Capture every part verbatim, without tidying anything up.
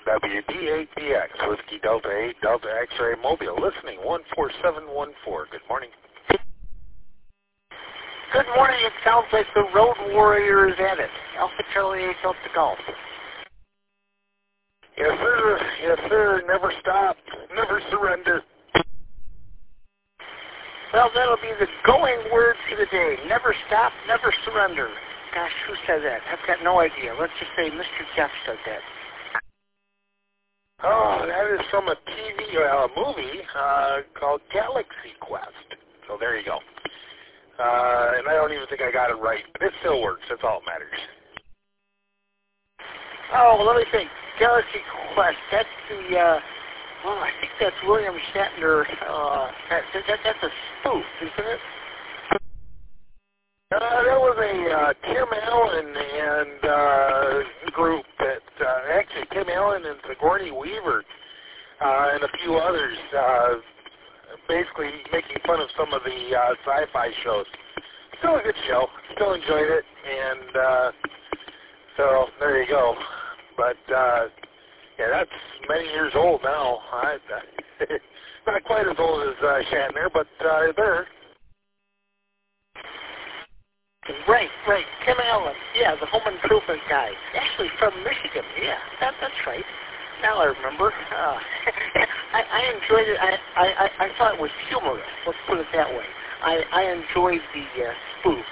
W D eight D X, Whiskey Delta eight, Delta X-Ray Mobile, listening one four seven one four. Good morning. Good morning. It sounds like the Road Warrior is at it. Alpha Charlie eight Delta Golf. Yes, sir. Yes, sir. Never stop. Never surrender. Well, that'll be the going word for the day. Never stop, never surrender. Gosh, who said that? I've got no idea. Let's just say Mister Jeff said that. Oh, that is from a T V, uh, movie uh, called Galaxy Quest. So there you go. Uh, and I don't even think I got it right, but it still works. That's all that matters. Oh, let me think. Galaxy Quest. That's the, uh, well, I think that's William Shatner. Uh, that, that, that's a spoof, isn't it? Uh, that was a uh, Tim Allen and uh, group that, uh, actually Tim Allen and Sigourney Weaver uh, and a few others, uh, basically making fun of some of the uh, sci-fi shows. Still a good show. Still enjoyed it, and uh, so there you go. But uh, yeah, that's many years old now. I, not quite as old as uh, Shatner, but uh, there. Right, right. Tim Allen. Yeah, the home improvement guy. Actually from Michigan. Yeah, that, that's right. Now I remember. Uh, I, I enjoyed it. I, I, I thought it was humorous. Let's put it that way. I, I enjoyed the uh, spoof.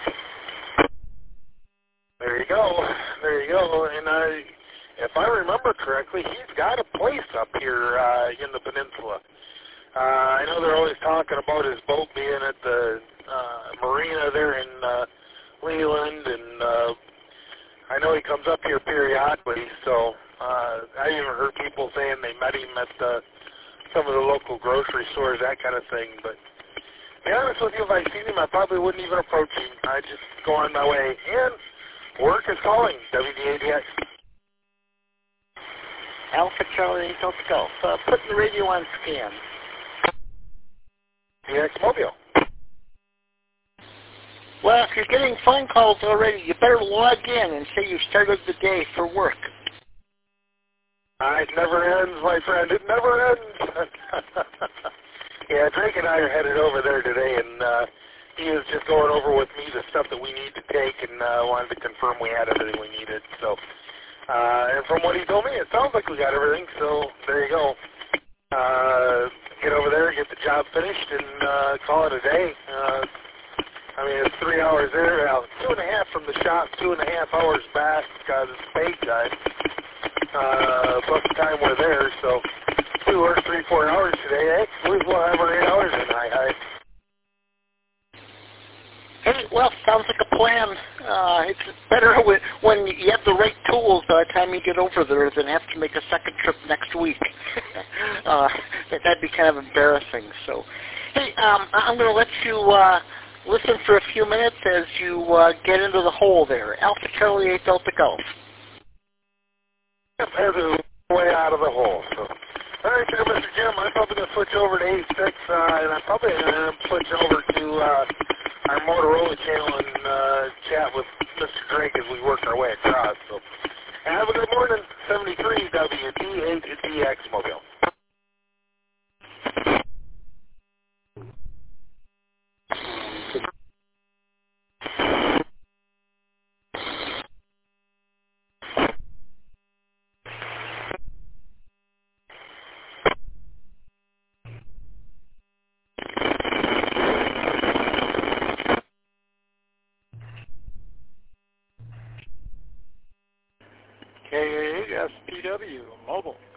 There you go. There you go. And I, if I remember correctly, he's got a place up here uh, in the peninsula. Uh, I know they're always talking about his boat being at the uh, marina there in uh, Leland, and uh, I know he comes up here periodically, so uh, I even heard people saying they met him at uh, some of the local grocery stores, that kind of thing. But to be honest with you, if I seen him, I probably wouldn't even approach him. I'd just go on my way. And work is calling, W D A D X. Alpha Charlie eight Delta Golf. Uh, putting the radio on scan. D X Mobile. Well, if you're getting phone calls already, you better log in and say you started the day for work. Uh, it never ends, my friend. It never ends. Yeah, Drake and I are headed over there today, and uh, he was just going over with me the stuff that we need to take, and uh, wanted to confirm we had everything we needed. So, uh, and from what he told me, it sounds like we got everything. So there you go. Uh, get over there, get the job finished, and uh, call it a day. Uh, I mean, it's three hours there, uh, two and a half from the shop, two and a half hours back because it's paid time, uh, plus the time we're there, so two or three, four hours today. Hey, we'll have our eight hours in high high. Hey, well, sounds like a plan. Uh, it's better when, when you have the right tools by the time you get over there than have to make a second trip next week. uh, that, that'd be kind of embarrassing. So, hey, um, I'm going to let you uh, listen for a few minutes as you uh, get into the hole there. Alpha Charlie eight Delta Golf. Yep, as a way out of the hole. So, all right, there, Mister Jim. I'm probably going to switch over to eight six, uh, and I'm probably going to switch over to uh, our Motorola channel and uh, chat with Mister Drake as we work our way across. So, have a good morning. seventy-three W D eight D X Mobile. K A S P W Mobile.